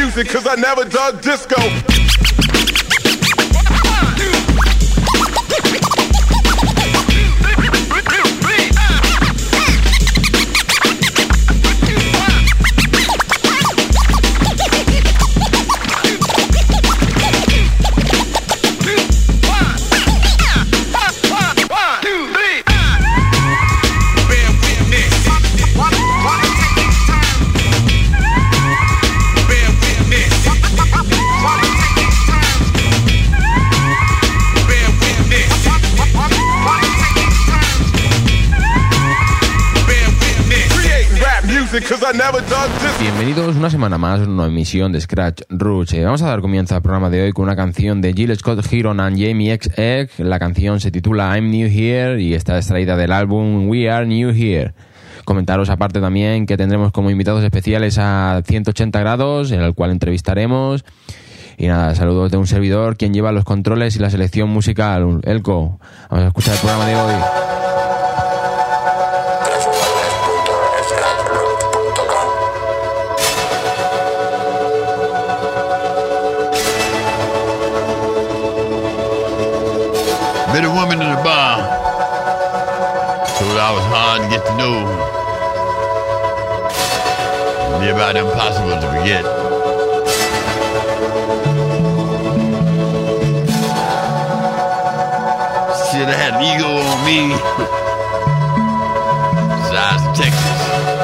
music, cause I never dug disco. Bienvenidos una semana más a una emisión de Scratch Roots. Vamos a dar comienzo al programa de hoy con una canción de Jill Scott Heron and Jamie XX. La canción se titula I'm New Here y está extraída del álbum We Are New Here. Comentaros aparte también que tendremos como invitados especiales a 180 grados, en el cual entrevistaremos. Y nada, saludos de un servidor, quien lleva los controles y la selección musical, Elko. Vamos a escuchar el programa de hoy. Met a woman in a bar. Told her I was hard to get to know. Be about impossible to forget. Should have had an ego on me. Size of Texas.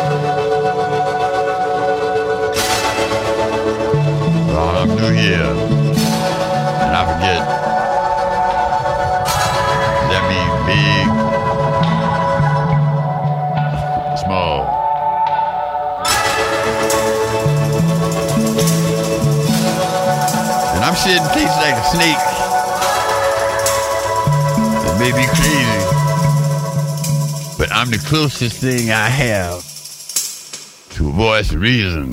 Oh, I'm new here. And I forget. That means big, small. And I'm shedding cases like a snake. It may be crazy, but I'm the closest thing I have to a voice of reason.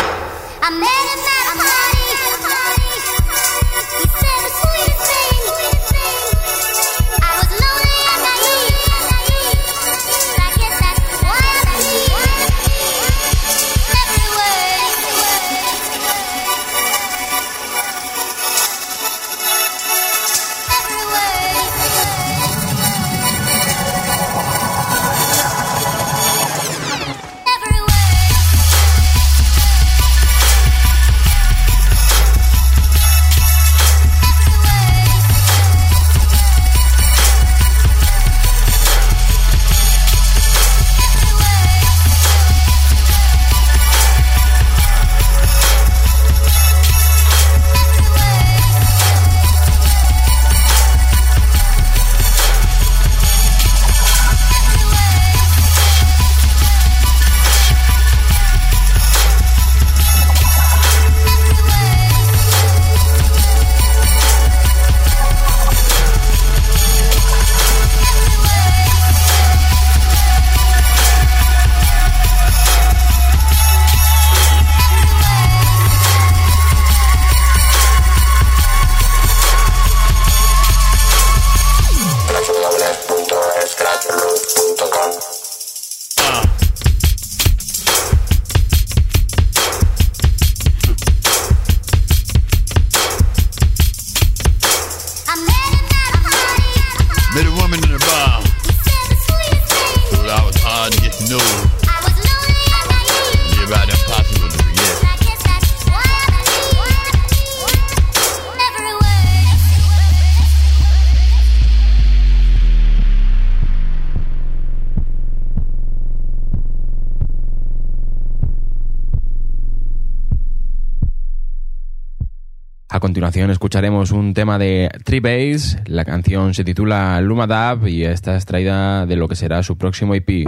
A continuación escucharemos un tema de Treebase. La canción se titula Luma Dab y está extraída de lo que será su próximo EP.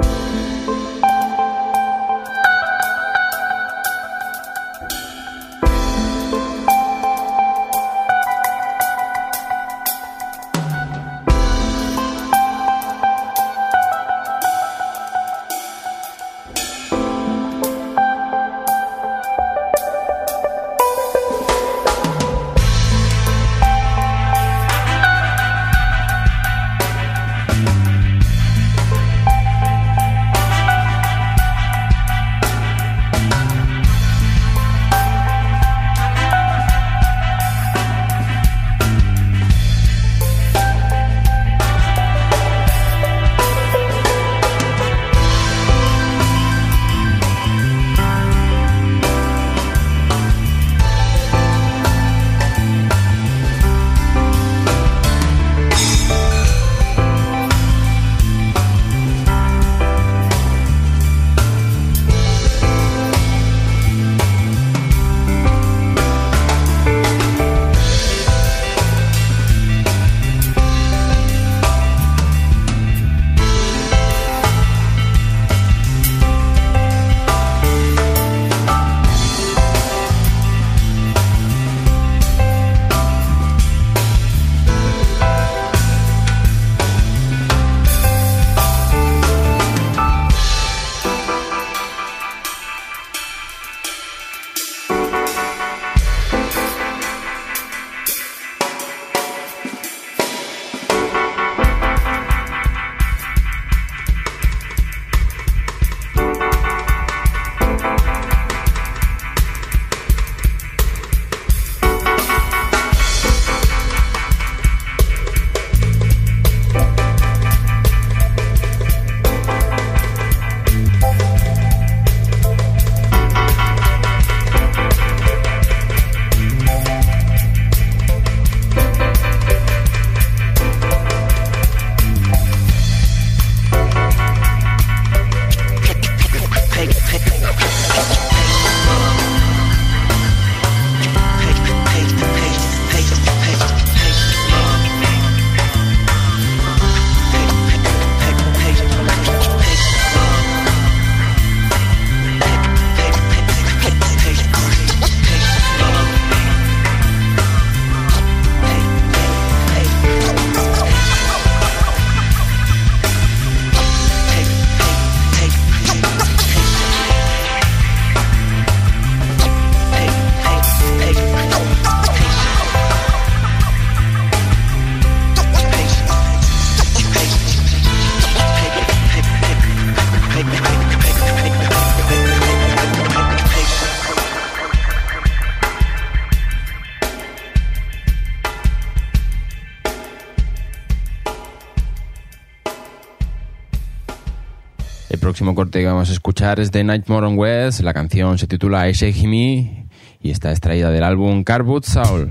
próximo corte que vamos a escuchar es de Nightmare on West. La canción se titula I Shake Me y está extraída del álbum Carboot Soul.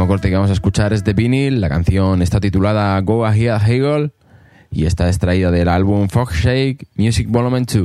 corte que vamos a escuchar es de Vinyl. La canción está titulada Go Ahead Hegel y está extraída del álbum Fogshake Music Volume 2.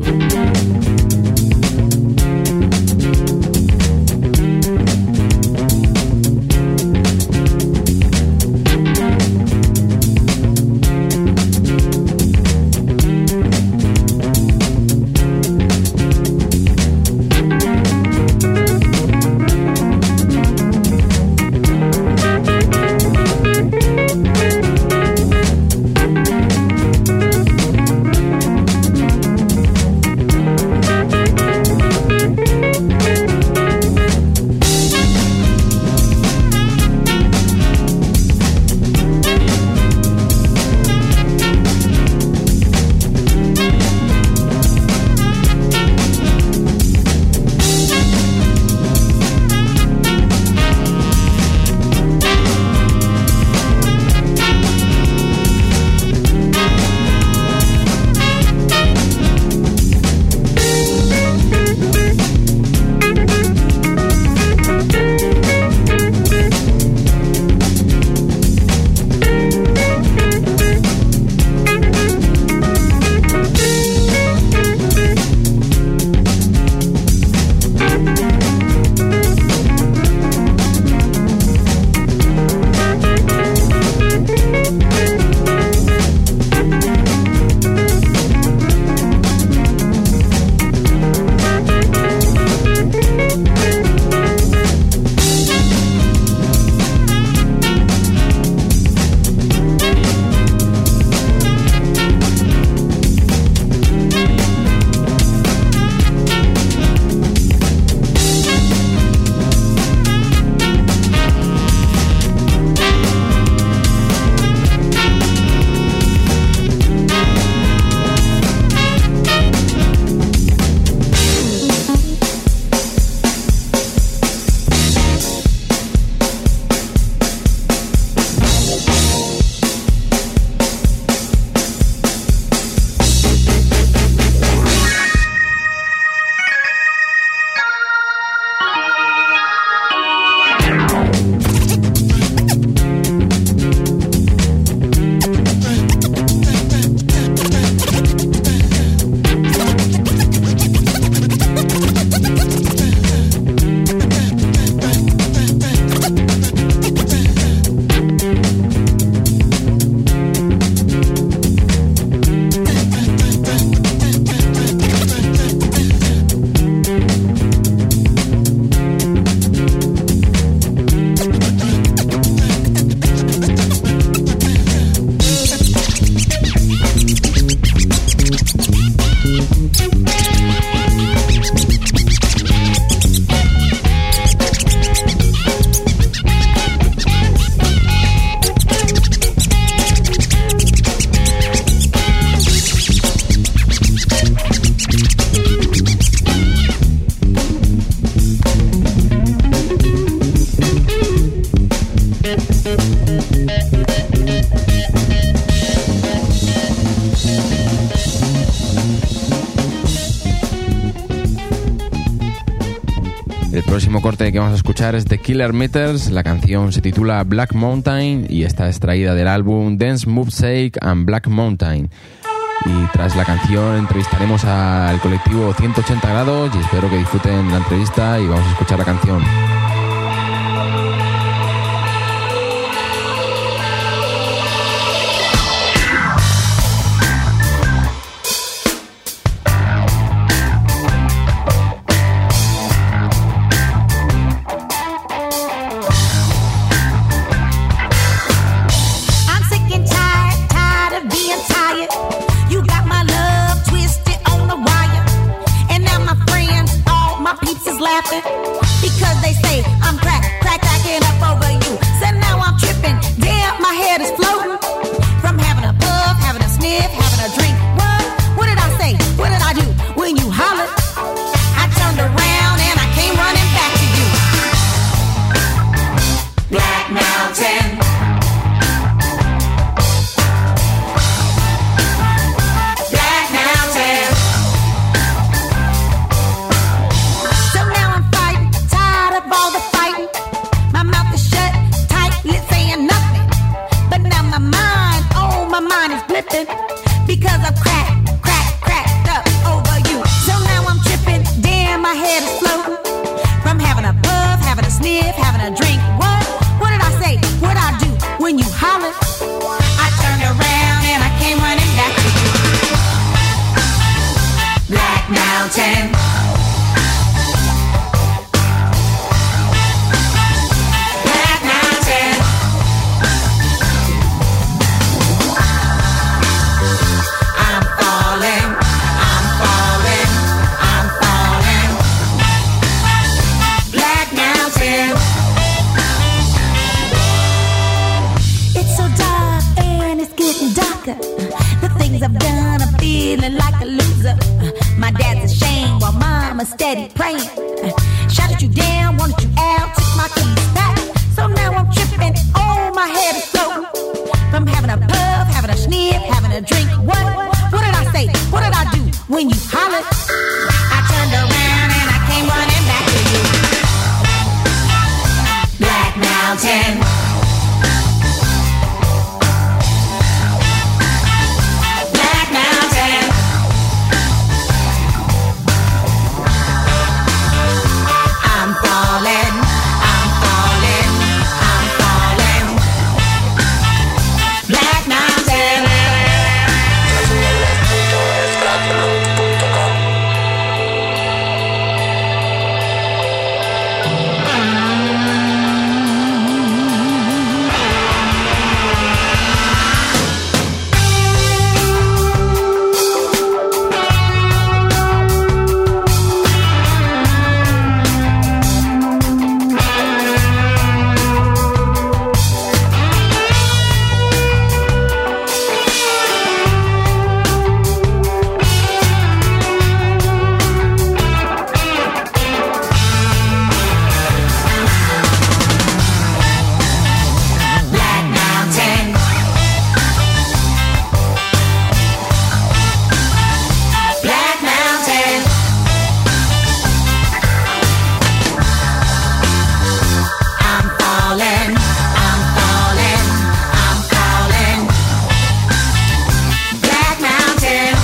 El próximo corte que vamos a escuchar es de Killer Meters. La canción se titula Black Mountain y está extraída del álbum Dance Move Shake and Black Mountain. Y tras la canción entrevistaremos al colectivo 180 grados y espero que disfruten la entrevista y vamos a escuchar la canción. Because they say I'm cracking up over you. So now I'm tripping. Damn, my head is floating. From having a puff, having a sniff, having a drink. What did I say? What did I do? When you hollered, I turned around and I came running back to you. Black Mountain. Black Mountain. So now I'm fighting, tired of all the fighting. my head is floating from having a puff, having a sniff, having a drink. What did I say? What'd I do when you hollered? I turned around and I came running back to you. Black Mountain. Black Mountain. I'm falling, I'm falling, I'm falling. Black Mountain. It's so dark and it's getting darker. The things I've done, I'm feeling like a loser. My dad's ashamed while mama's steady praying. Shouted you down, wanted you out, took my keys back. So now I'm tripping, oh my head is floating from having a puff, having a sniff, having a drink. What did I say? What did I do when you hollered? I turned around and I came running back to you. Black Mountain. Black Mountain. I'm falling, I'm falling, I'm falling. Black Mountain. Black Mountain. Black Mountain. I'm falling, I'm falling, I'm falling. Black Mountain.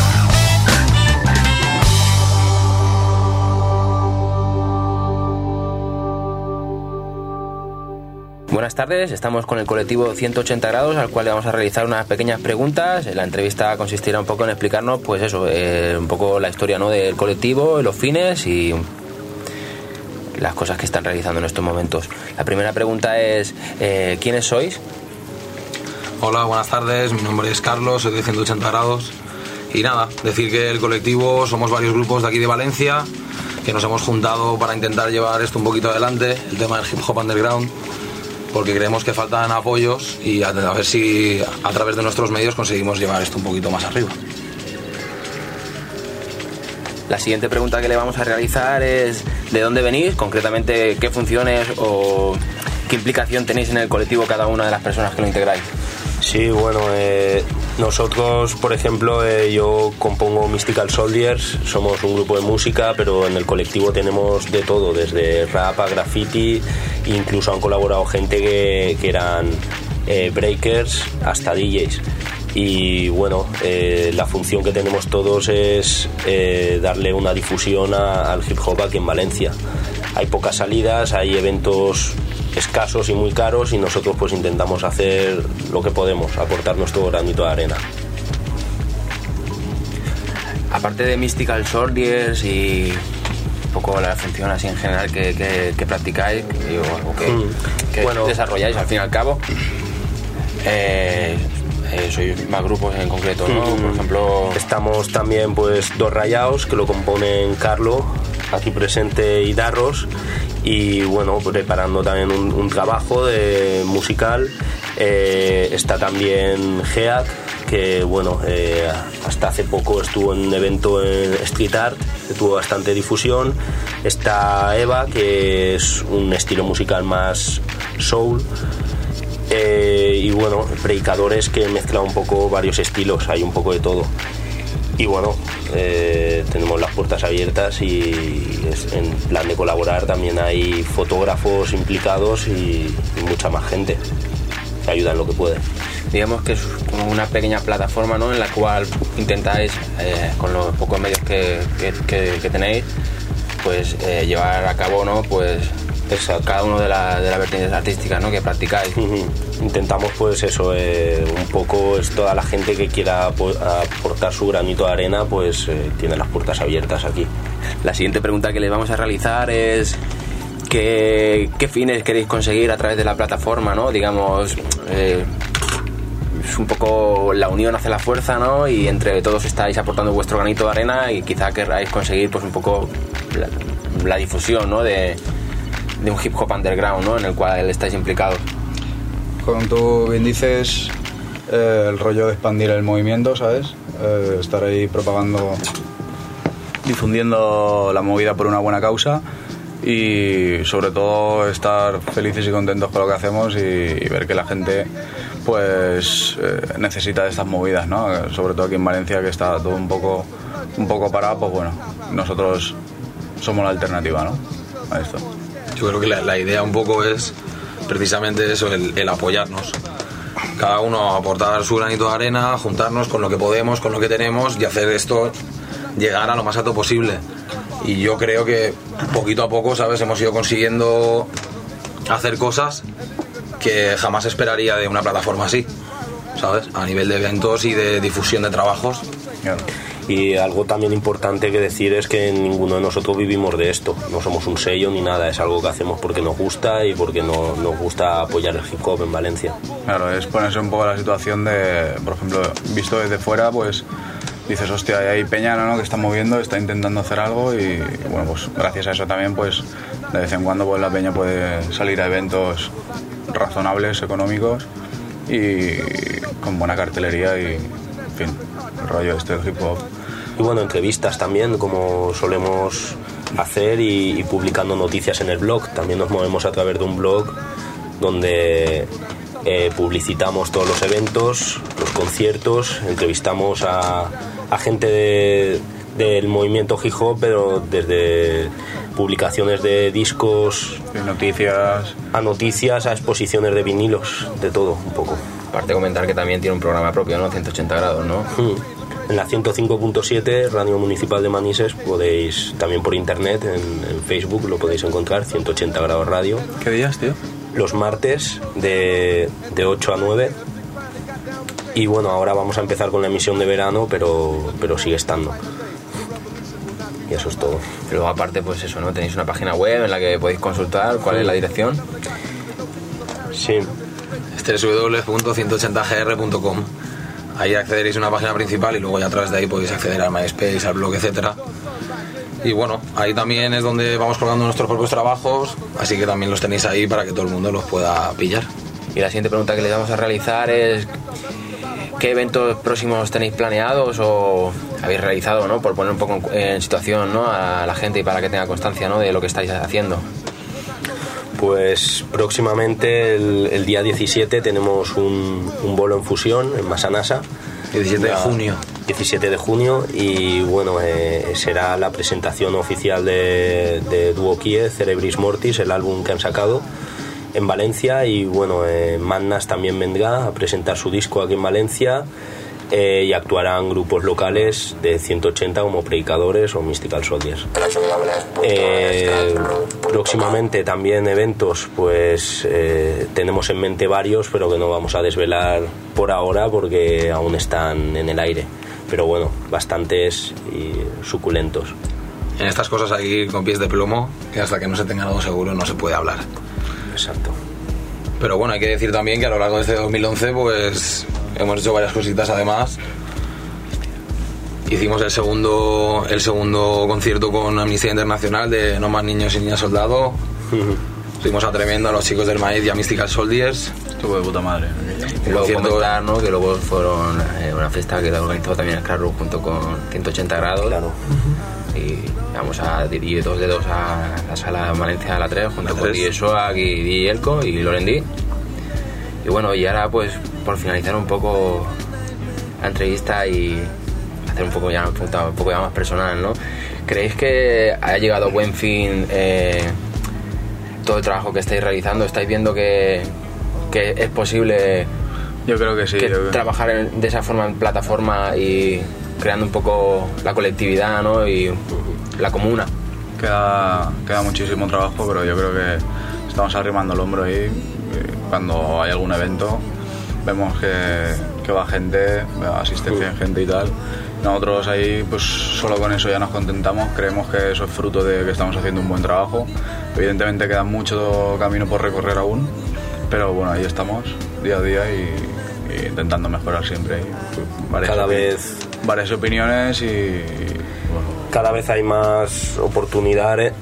Buenas tardes, estamos con el colectivo 180 grados al cual le vamos a realizar unas pequeñas preguntas. La entrevista consistirá un poco en explicarnos, pues eso, un poco la historia, ¿no?, del colectivo, los fines y las cosas que están realizando en estos momentos. La primera pregunta es, ¿quiénes sois? Hola, buenas tardes, mi nombre es Carlos, soy de 180 grados y nada, decir que el colectivo somos varios grupos de aquí de Valencia que nos hemos juntado para intentar llevar esto un poquito adelante, el tema del hip hop underground, porque creemos que faltan apoyos y a ver si a través de nuestros medios conseguimos llevar esto un poquito más arriba. La siguiente pregunta que le vamos a realizar es ¿de dónde venís? Concretamente, ¿qué funciones o qué implicación tenéis en el colectivo cada una de las personas que lo integráis? Sí, bueno, nosotros, por ejemplo, yo compongo Mystical Soldiers, somos un grupo de música, pero en el colectivo tenemos de todo, desde rap a graffiti, incluso han colaborado gente que eran breakers hasta DJs. Y bueno, la función que tenemos todos es darle una difusión al hip hop aquí en Valencia. Hay pocas salidas, hay eventos escasos y muy caros y nosotros pues intentamos hacer lo que podemos, aportar nuestro granito de arena. Aparte de Mystical Soldiers y un poco la función así en general que practicáis o algo que bueno, desarrolláis al fin y al cabo, sois más grupos en concreto, ¿no? Por ejemplo, estamos también pues Dos Rayados, que lo componen Carlo, aquí presente, y Darros, y bueno, preparando también un trabajo musical. Está también Geak, que bueno, hasta hace poco estuvo en un evento en Street Art, que tuvo bastante difusión. Está Eva, que es un estilo musical más soul. Y bueno, predicadores, que mezcla un poco varios estilos, hay un poco de todo. Y bueno, tenemos las puertas abiertas y en plan de colaborar también hay fotógrafos implicados y mucha más gente que ayuda en lo que puede. Digamos que es como una pequeña plataforma, ¿no?, en la cual intentáis, con los pocos medios que tenéis, pues llevar a cabo, ¿no? Pues eso, cada uno de las vertientes artísticas, ¿no? Que practicáis. Intentamos pues eso, un poco es toda la gente que quiera aportar su granito de arena, pues tiene las puertas abiertas aquí. La siguiente pregunta que les vamos a realizar es ¿qué fines queréis conseguir a través de la plataforma, ¿no? Digamos, es un poco la unión hace la fuerza, ¿no? Y entre todos estáis aportando vuestro granito de arena y quizá querráis conseguir pues un poco la difusión, ¿no? De un hip hop underground, ¿no? En el cual estáis implicados. Como tú bien dices, el rollo de expandir el movimiento, ¿sabes? Estar ahí propagando, difundiendo la movida por una buena causa y sobre todo estar felices y contentos con lo que hacemos y ver que la gente pues necesita de estas movidas, ¿no? Sobre todo aquí en Valencia, que está todo un poco parado, pues bueno, nosotros somos la alternativa, ¿no? A esto. Yo creo que la idea un poco es precisamente eso, el apoyarnos. Cada uno aportar su granito de arena, juntarnos con lo que podemos, con lo que tenemos y hacer esto llegar a lo más alto posible. Y yo creo que poquito a poco, ¿sabes? Hemos ido consiguiendo hacer cosas que jamás esperaría de una plataforma así, ¿sabes? A nivel de eventos y de difusión de trabajos. Claro. Y algo también importante que decir es que ninguno de nosotros vivimos de esto, no somos un sello ni nada, es algo que hacemos porque nos gusta y porque nos gusta apoyar el hip hop en Valencia. Claro, es ponerse un poco la situación de, por ejemplo, visto desde fuera, pues dices, hostia, hay peña, ¿no? Que está moviendo, está intentando hacer algo y bueno, pues gracias a eso también, pues de vez en cuando pues la peña puede salir a eventos razonables, económicos y con buena cartelería y, en fin, el rollo este del hip hop. Y bueno, entrevistas también, como solemos hacer y publicando noticias en el blog. También nos movemos a través de un blog donde publicitamos todos los eventos, los conciertos, entrevistamos a gente del movimiento hip hop, pero desde publicaciones de discos, de noticias, a exposiciones de vinilos, de todo un poco. Aparte comentar que también tiene un programa propio, ¿no? 180 grados, ¿no? En la 105.7, Radio Municipal de Manises, podéis, también por internet, en Facebook lo podéis encontrar, 180 grados radio. ¿Qué días, tío? Los martes de 8 a 9. Y bueno, ahora vamos a empezar con la emisión de verano, pero sigue estando. Y eso es todo. Y luego aparte, pues eso, ¿no? Tenéis una página web en la que podéis consultar. ¿Cuál es la dirección? Sí. Es www.180gr.com. Ahí accederéis a una página principal y luego ya a través de ahí podéis acceder a MySpace, al blog, etcétera. Y bueno, ahí también es donde vamos colgando nuestros propios trabajos, así que también los tenéis ahí para que todo el mundo los pueda pillar. Y la siguiente pregunta que les vamos a realizar es ¿qué eventos próximos tenéis planeados o habéis realizado, ¿no? Por poner un poco en situación, ¿no? A la gente y para que tenga constancia, ¿no? De lo que estáis haciendo. Pues próximamente el día 17 tenemos un bolo en fusión en Masanasa. 17 de junio. 17 de junio y bueno, será la presentación oficial de Duo Kie, Cerebris Mortis, el álbum que han sacado en Valencia y bueno, Madness también vendrá a presentar su disco aquí en Valencia y actuarán grupos locales de 180 como Predicadores o Mystical Soldiers. Próximamente también eventos, pues tenemos en mente varios, pero que no vamos a desvelar por ahora porque aún están en el aire, pero bueno, bastantes y suculentos. En estas cosas hay que ir con pies de plomo, que hasta que no se tenga algo seguro no se puede hablar. Exacto. Pero bueno, hay que decir también que a lo largo de este 2011 pues hemos hecho varias cositas además. Hicimos el segundo concierto con Amnistía Internacional de No Más Niños y Niñas Soldado. Fuimos a Tremendo, a los chicos del Maíz y a Mystical Soldiers. Estuvo de puta madre. Y luego comentar, ¿no? Que luego fueron una fiesta que organizó también el Scratch Room junto con 180 grados. Claro. Y vamos a dirigir 2 dedos a la sala Valencia a la 3 junto con Di Soak y Di Elko y Lorendi. Y bueno, y ahora pues por finalizar un poco la entrevista y hacer un poco ya una pregunta un poco ya más personal, ¿no? ¿Creéis que haya llegado a buen fin todo el trabajo que estáis realizando? ¿Estáis viendo que es posible? Yo creo que sí. Trabajar de esa forma en plataforma y creando un poco la colectividad, ¿no? Y la comuna. queda muchísimo trabajo, pero yo creo que estamos arrimando el hombro ahí. Cuando hay algún evento vemos que va gente, asistencia en gente y tal. Nosotros ahí pues solo con eso ya nos contentamos, creemos que eso es fruto de que estamos haciendo un buen trabajo. Evidentemente queda mucho camino por recorrer aún, pero bueno, ahí estamos día a día y intentando mejorar siempre. Varias opiniones y bueno. Cada vez hay más oportunidades,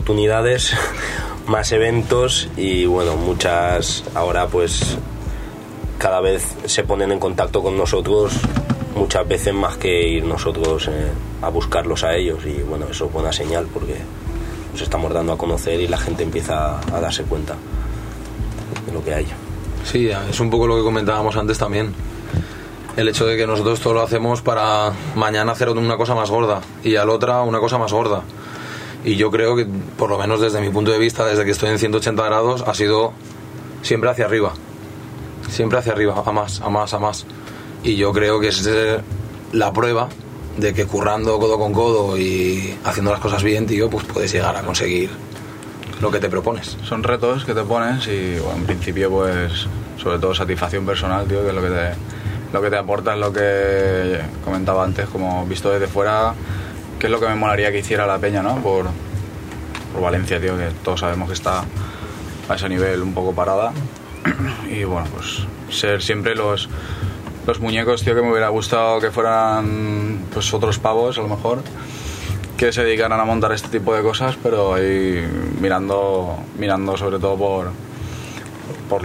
más eventos y bueno, muchas ahora pues cada vez se ponen en contacto con nosotros, muchas veces más que ir nosotros a buscarlos a ellos, y bueno, eso es buena señal porque nos estamos dando a conocer y la gente empieza a darse cuenta de lo que hay. Sí, es un poco lo que comentábamos antes también. El hecho de que nosotros todo lo hacemos para mañana hacer una cosa más gorda y a la otra una cosa más gorda. Y yo creo que, por lo menos desde mi punto de vista, desde que estoy en 180 grados, ha sido siempre hacia arriba. Siempre hacia arriba, a más, a más, a más. Y yo creo que es la prueba de que currando codo con codo y haciendo las cosas bien, tío, pues puedes llegar a conseguir lo que te propones. Son retos que te pones y bueno, en principio pues sobre todo satisfacción personal, tío, que es lo que te aporta, es lo que comentaba antes, como visto desde fuera, que es lo que me molaría que hiciera la peña, ¿no? Por Valencia, tío, que todos sabemos que está a ese nivel un poco parada. Y bueno, pues ser siempre los muñecos, tío, que me hubiera gustado que fueran pues otros pavos, a lo mejor, que se dedicaran a montar este tipo de cosas, pero ahí mirando sobre todo por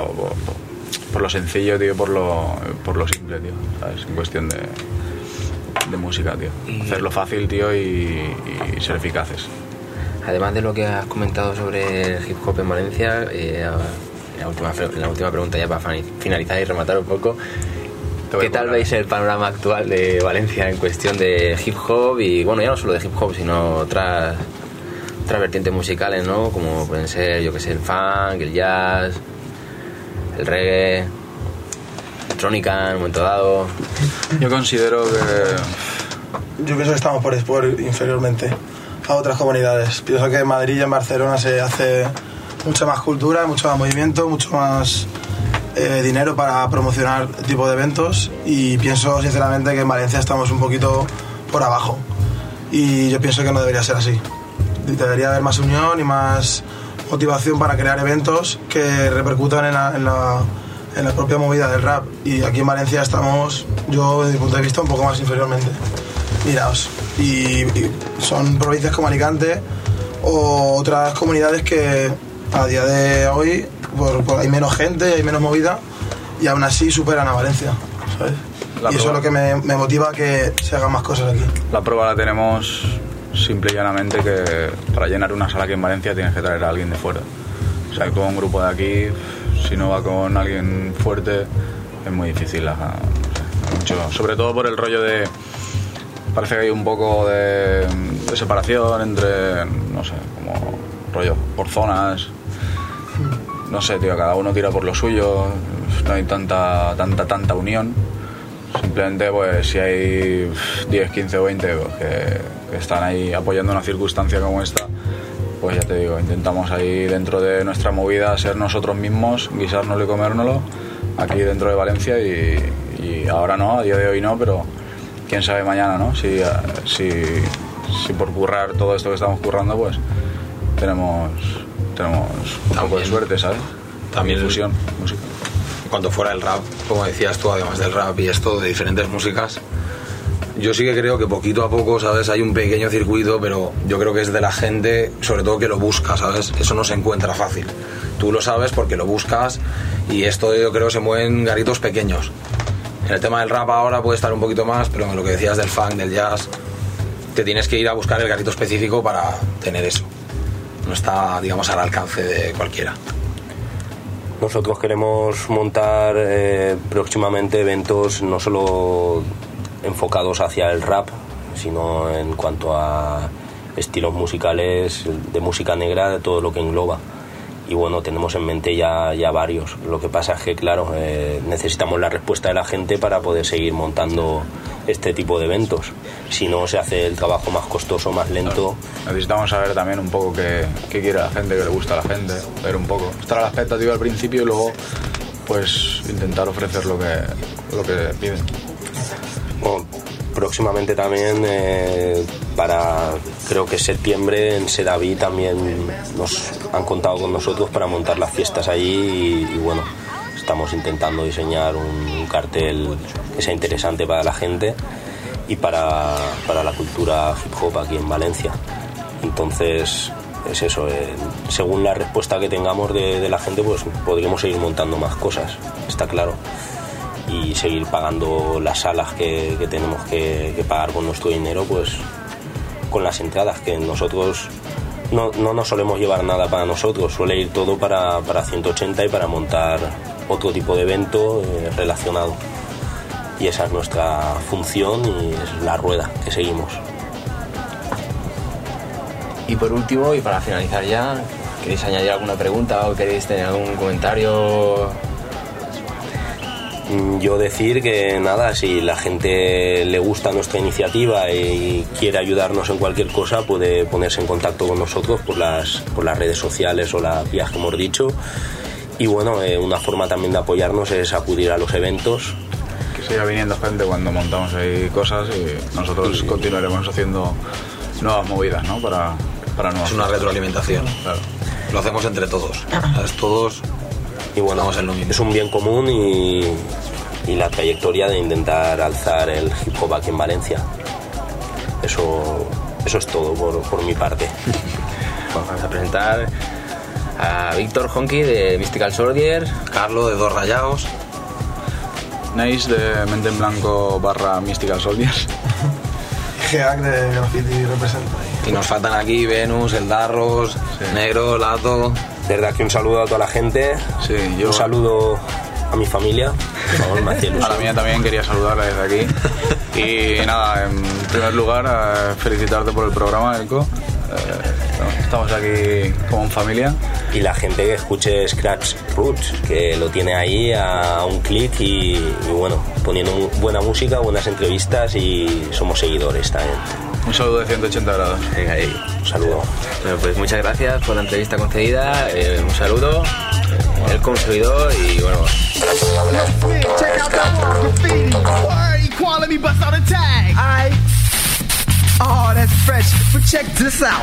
lo sencillo, tío, por lo simple, tío, ¿sabes? En cuestión de música, tío. Hacerlo fácil, tío, y ser eficaces. Además de lo que has comentado sobre el hip hop en Valencia, la última pregunta ya para finalizar y rematar un poco. ¿Qué tal veis el panorama actual de Valencia en cuestión de hip hop? Y bueno, ya no solo de hip hop, sino otras vertientes musicales, ¿no? Como pueden ser, yo que sé, el funk, el jazz, el reggae, electrónica en un momento dado. Yo considero que... Yo pienso que estamos por inferiormente a otras comunidades. Pienso que en Madrid y en Barcelona se hace mucha más cultura, mucho más movimiento, mucho más dinero para promocionar este tipo de eventos, y pienso sinceramente que en Valencia estamos un poquito por abajo, y yo pienso que no debería ser así. Debería haber más unión y más motivación para crear eventos que repercutan en la propia movida del rap, y aquí en Valencia estamos, yo desde mi punto de vista, un poco más inferiormente miraos, y son provincias como Alicante o otras comunidades que a día de hoy hay menos gente, hay menos movida, y aún así superan a Valencia, ¿sabes? Y eso es lo que me motiva a que se hagan más cosas aquí. La prueba la tenemos simple y llanamente, que para llenar una sala aquí en Valencia tienes que traer a alguien de fuera. O sea, con un grupo de aquí, si no va con alguien fuerte, es muy difícil. Mucho, sobre todo por el rollo de... Parece que hay un poco de separación entre, no sé, como rollo por zonas. No sé, tío, cada uno tira por lo suyo, no hay tanta unión. Simplemente, pues, si hay 10, 15 o 20 pues, que están ahí apoyando una circunstancia como esta, pues ya te digo, intentamos ahí dentro de nuestra movida ser nosotros mismos, guisárnoslo y comérnoslo, aquí dentro de Valencia, y ahora no, a día de hoy no, pero quién sabe mañana, ¿no? Si por currar todo esto que estamos currando, pues tenemos un poco de suerte, ¿sabes? También difusión, música. Cuando fuera el rap, como decías tú, además del rap y esto de diferentes músicas, yo sí que creo que poquito a poco, ¿sabes? Hay un pequeño circuito, pero yo creo que es de la gente, sobre todo, que lo busca, ¿sabes? Eso no se encuentra fácil. Tú lo sabes porque lo buscas, y esto yo creo se mueve en garitos pequeños. En el tema del rap ahora puede estar un poquito más, pero en lo que decías del funk, del jazz, te tienes que ir a buscar el garito específico para tener eso. No está, digamos, al alcance de cualquiera. Nosotros queremos montar próximamente eventos no solo enfocados hacia el rap, sino en cuanto a estilos musicales, de música negra, de todo lo que engloba. bueno, tenemos en mente ya varios. Lo que pasa es que, claro, necesitamos la respuesta de la gente para poder seguir montando este tipo de eventos. Si no, se hace el trabajo más costoso, más lento. Necesitamos saber también un poco qué quiere la gente, qué le gusta a la gente, ver un poco, estar a la expectativa al principio y luego pues intentar ofrecer lo que piden. Bueno, próximamente también para, creo que septiembre, en Sedaví también nos han contado con nosotros para montar las fiestas allí y bueno, estamos intentando diseñar un cartel que sea interesante para la gente y para la cultura hip hop aquí en Valencia. Entonces es eso, según la respuesta que tengamos de la gente, pues podríamos seguir montando más cosas, está claro, y seguir pagando las salas que tenemos que pagar con nuestro dinero, pues con las entradas, que nosotros no nos solemos llevar nada para nosotros, suele ir todo para 180 y para montar otro tipo de evento relacionado, y esa es nuestra función y es la rueda que seguimos. Y por último, y para finalizar ya, ¿queréis añadir alguna pregunta o queréis tener algún comentario? Yo decir que nada, si la gente le gusta nuestra iniciativa y quiere ayudarnos en cualquier cosa, puede ponerse en contacto con nosotros por las redes sociales o las vías que hemos dicho. Y bueno, una forma también de apoyarnos es acudir a los eventos. Que siga viniendo gente cuando montamos ahí cosas y nosotros continuaremos haciendo nuevas movidas, ¿no? Para nuevas. Es una retroalimentación. Claro. Lo hacemos entre todos. Todos. Y bueno, es un bien común y la trayectoria de intentar alzar el hip hop aquí en Valencia. Eso es todo por mi parte. Pues vamos a presentar a Víctor Honky de Mystical Soldier, Carlos de Dos Rayados, Nice de Mente en Blanco / Mystical Soldiers, Geac de Graffiti representa. Y nos faltan aquí Venus, El Darros, sí. Negro, Lato. De verdad que un saludo a toda la gente. Sí, yo... Un saludo a mi familia. Por favor, me hacía ilusión. A la mía también quería saludarla desde aquí. Y nada, en primer lugar, felicitarte por el programa, Elko. Estamos aquí como en familia. Y la gente que escuche Scratch Roots, que lo tiene ahí a un clic y bueno, poniendo buena música, buenas entrevistas y somos seguidores también. Un saludo de 180 grados. Venga, ahí. Un saludo. Bueno, pues muchas gracias por la entrevista concedida. Un saludo. El conseguidor y bueno. Oh, that's fresh. But check this out.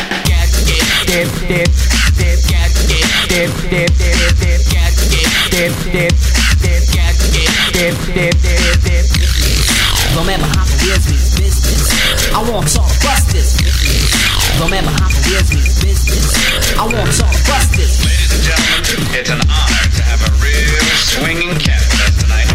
Remember how to wears me business. I want y'all to bust this. Remember how to wears me business. I want y'all to bust this. Ladies and gentlemen, it's an honor to have a real swinging cat with us tonight.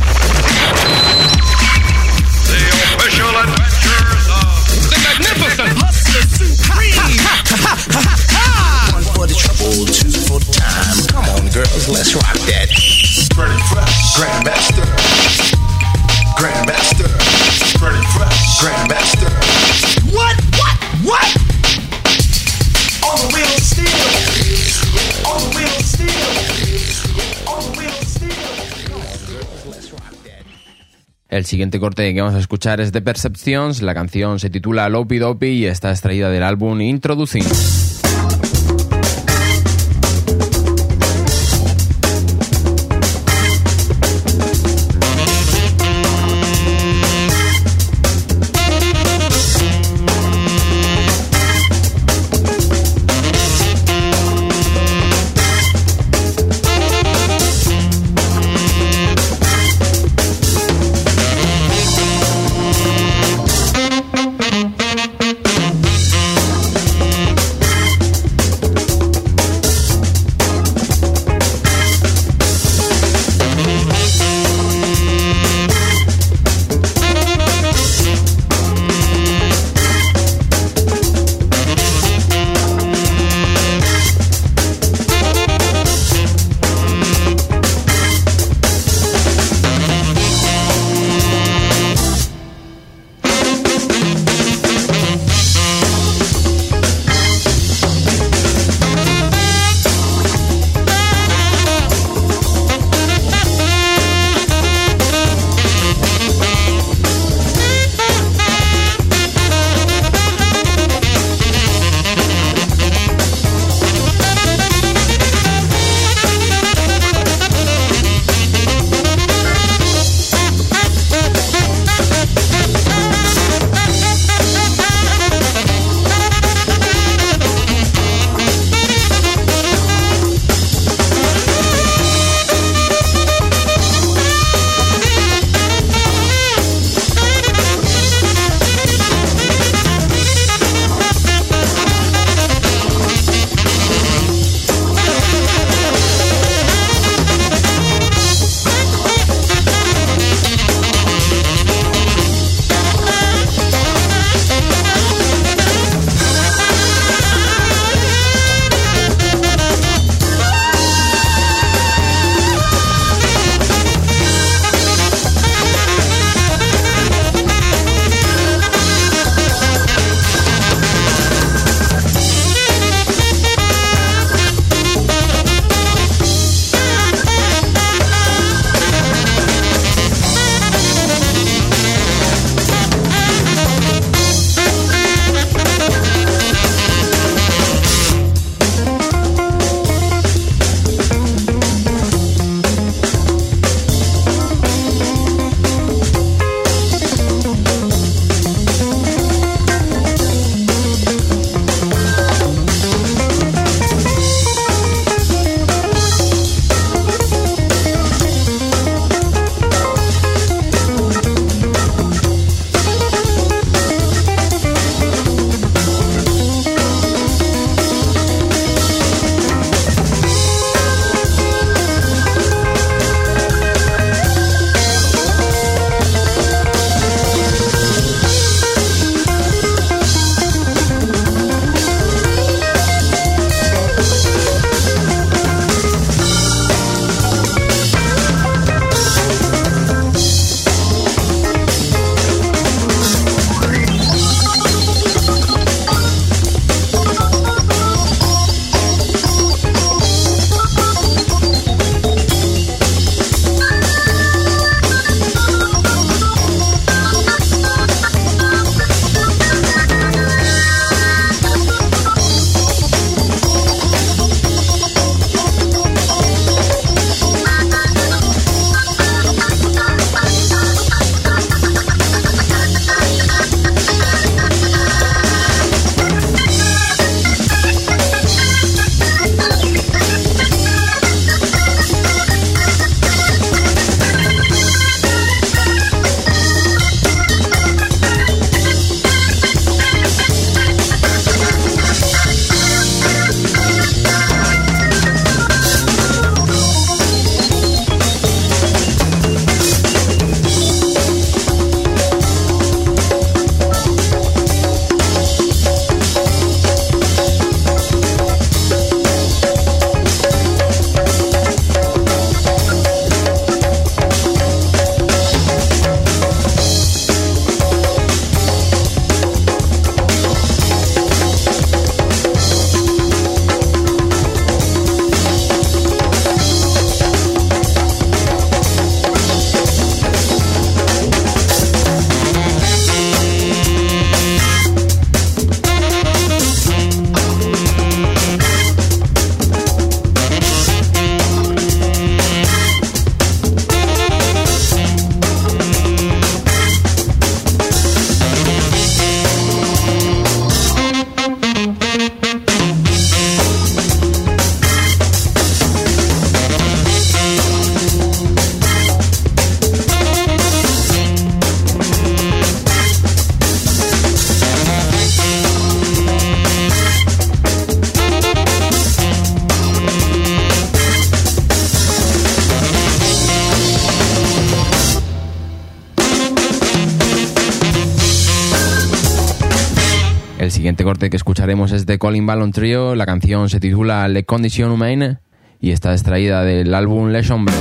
The official adventures of the magnificent Hustler Supreme. One for the trouble, two for the time. Come on, girls, let's rock that. Pretty fresh, Grandmaster. Grandmaster. Pretty fresh, Grandmaster. What? On the wheel of steel. On the wheel of steel. On the wheel of steel. Let's rock that. El siguiente corte que vamos a escuchar es de Perceptions. La canción se titula Lopi Dopi y está extraída del álbum Introducing. siguiente corte que escucharemos es de Colin Ballon Trio. La canción se titula Les Conditions Humaines y está extraída del álbum Les Hombres.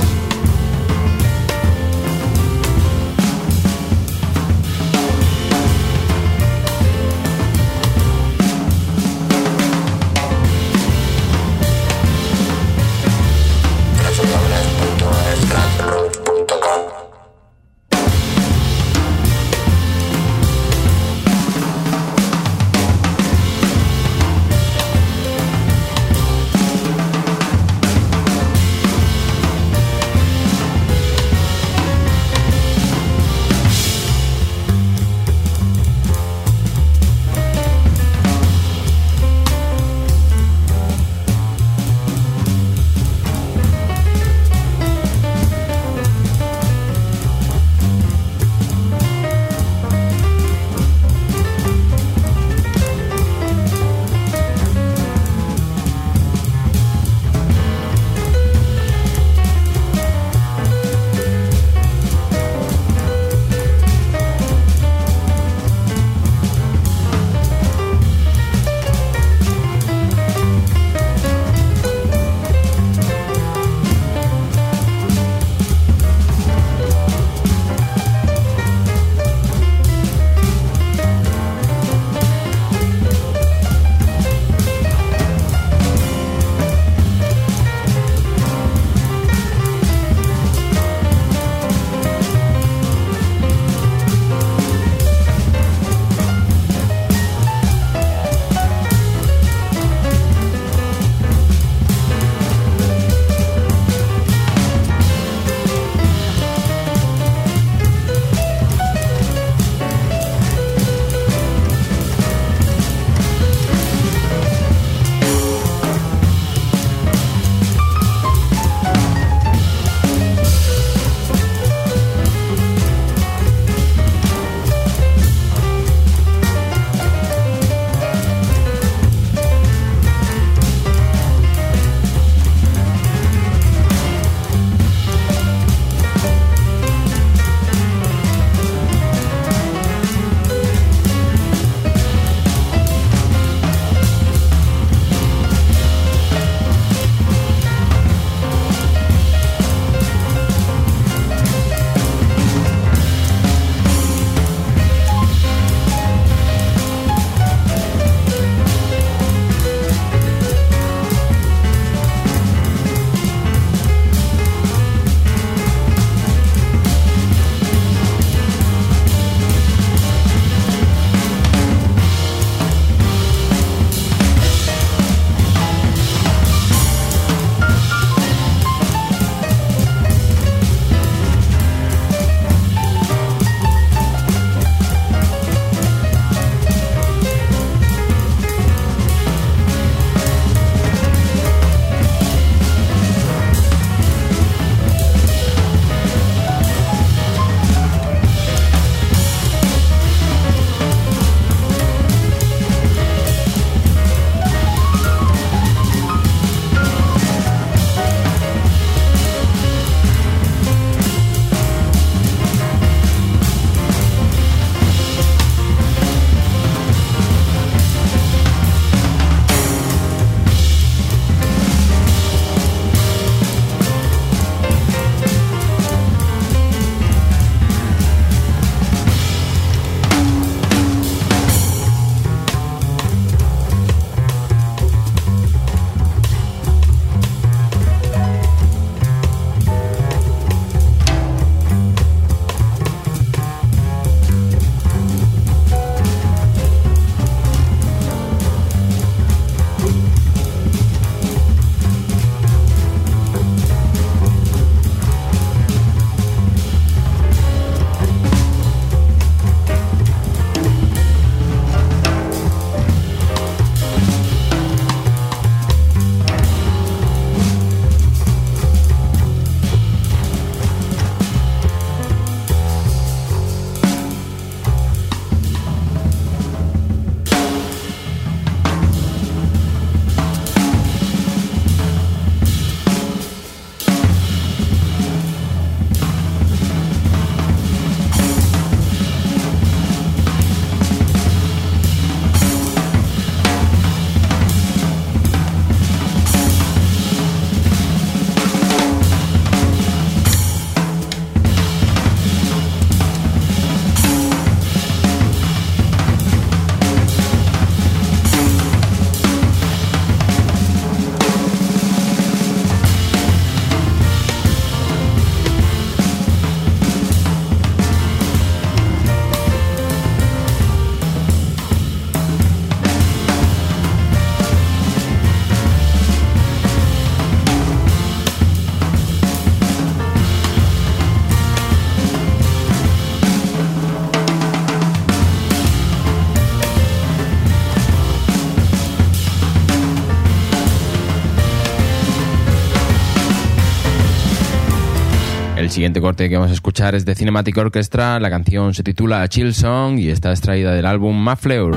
siguiente corte que vamos a escuchar es de Cinematic Orchestra. La canción se titula Chill Song y está extraída del álbum Muffleur.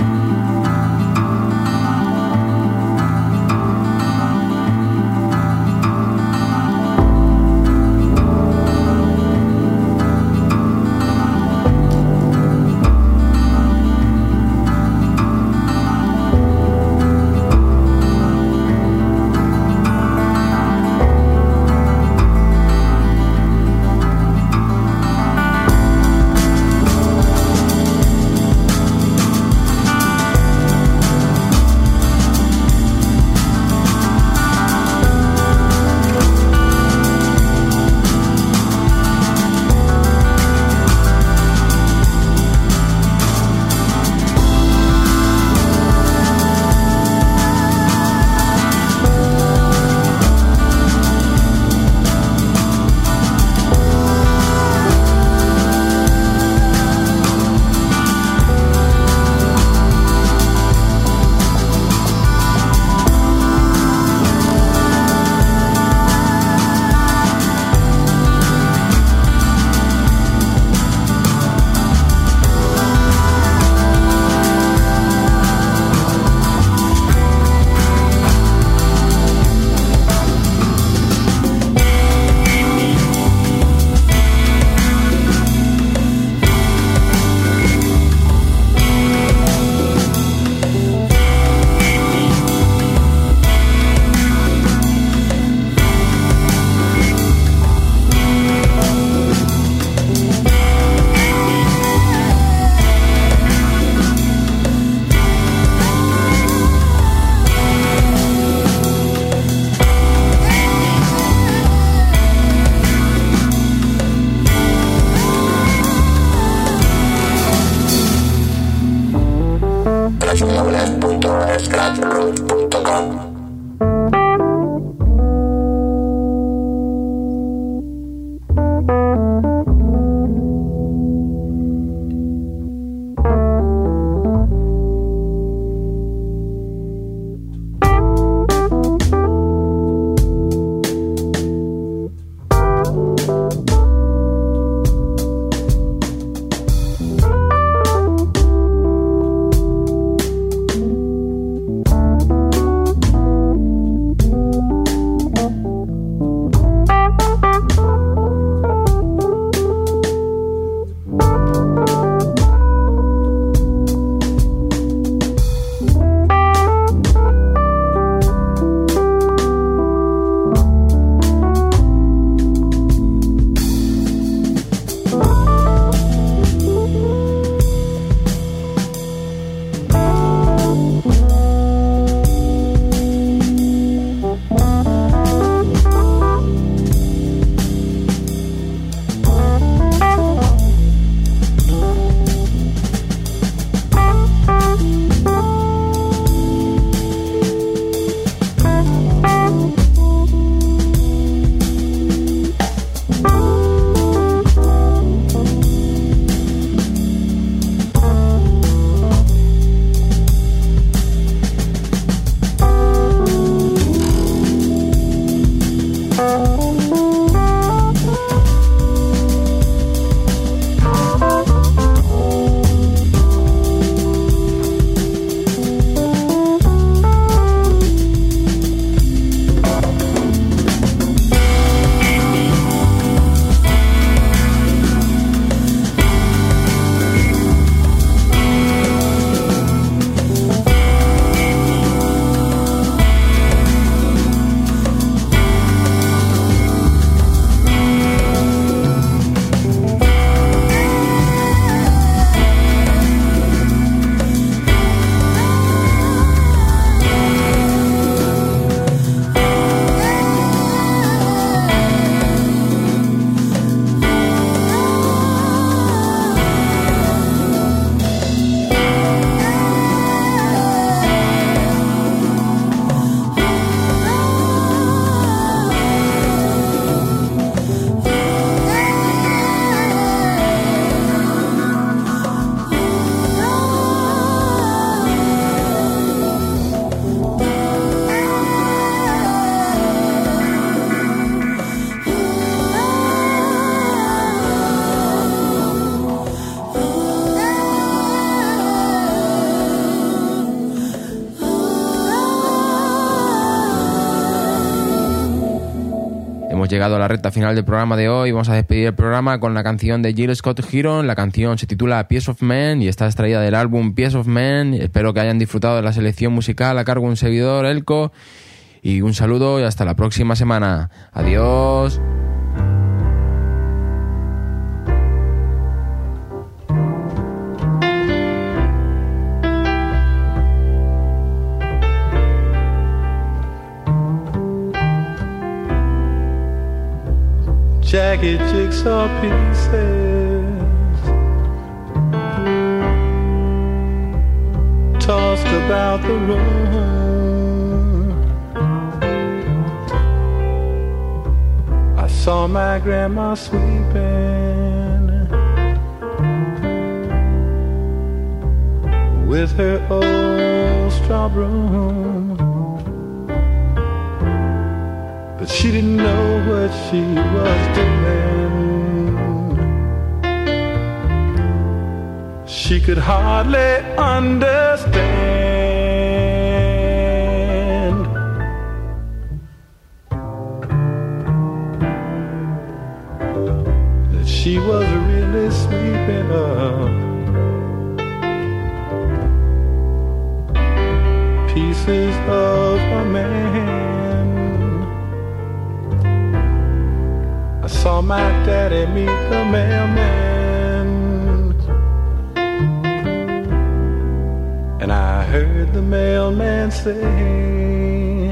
hemos llegado a la recta final del programa de hoy. Vamos a despedir el programa con la canción de Jill Scott Heron. La canción se titula Piece of Man y está extraída del álbum Piece of Man. Espero que hayan disfrutado de la selección musical a cargo de un seguidor, Elko. Y un saludo y hasta la próxima semana. Adiós. Jagged jigsaw pieces tossed about the room. I saw my grandma sweeping with her old straw broom. But she didn't know what she was doing. She could hardly understand that she was really sweeping up pieces of a man. I saw my daddy meet the mailman, and I heard the mailman say,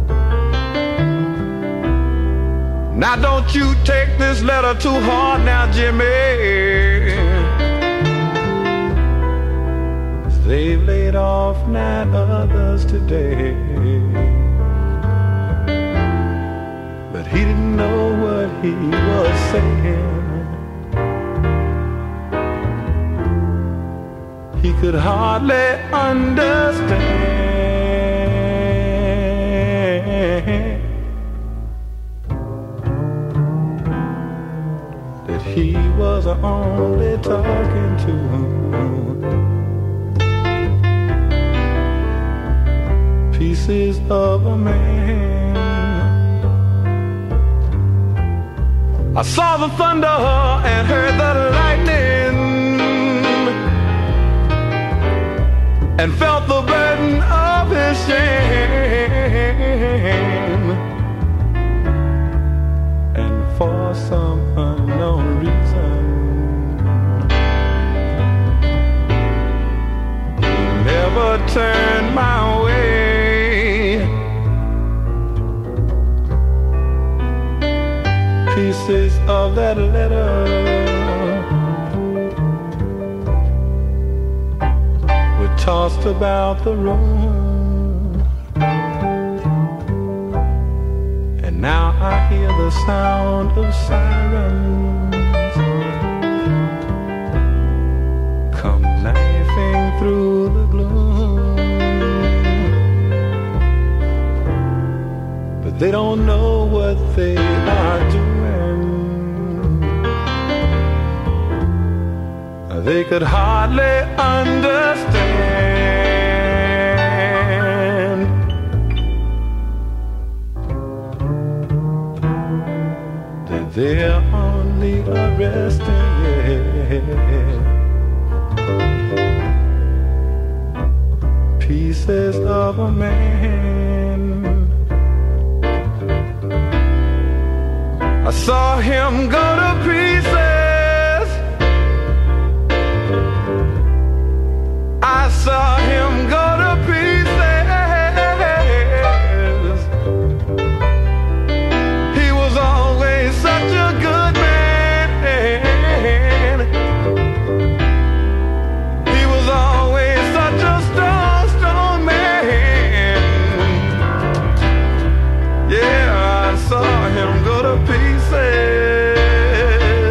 now don't you take this letter too hard now, Jimmy. They've laid off 9 others today. But he didn't know what he was saying. He could hardly understand that he was only talking to pieces of a man. I saw the thunder and heard the lightning and felt the burden of his shame. And for some unknown reason, he never turned my way. Pieces of that letter were tossed about the room, and now I hear the sound of sirens come knifing through the gloom. But they don't know what they are doing. They could hardly understand that they're only arresting pieces of a man. I saw him go to pieces. I saw him go to pieces. He was always such a good man. He was always such a strong, strong man. Yeah, I saw him go to pieces.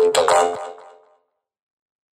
Tocan.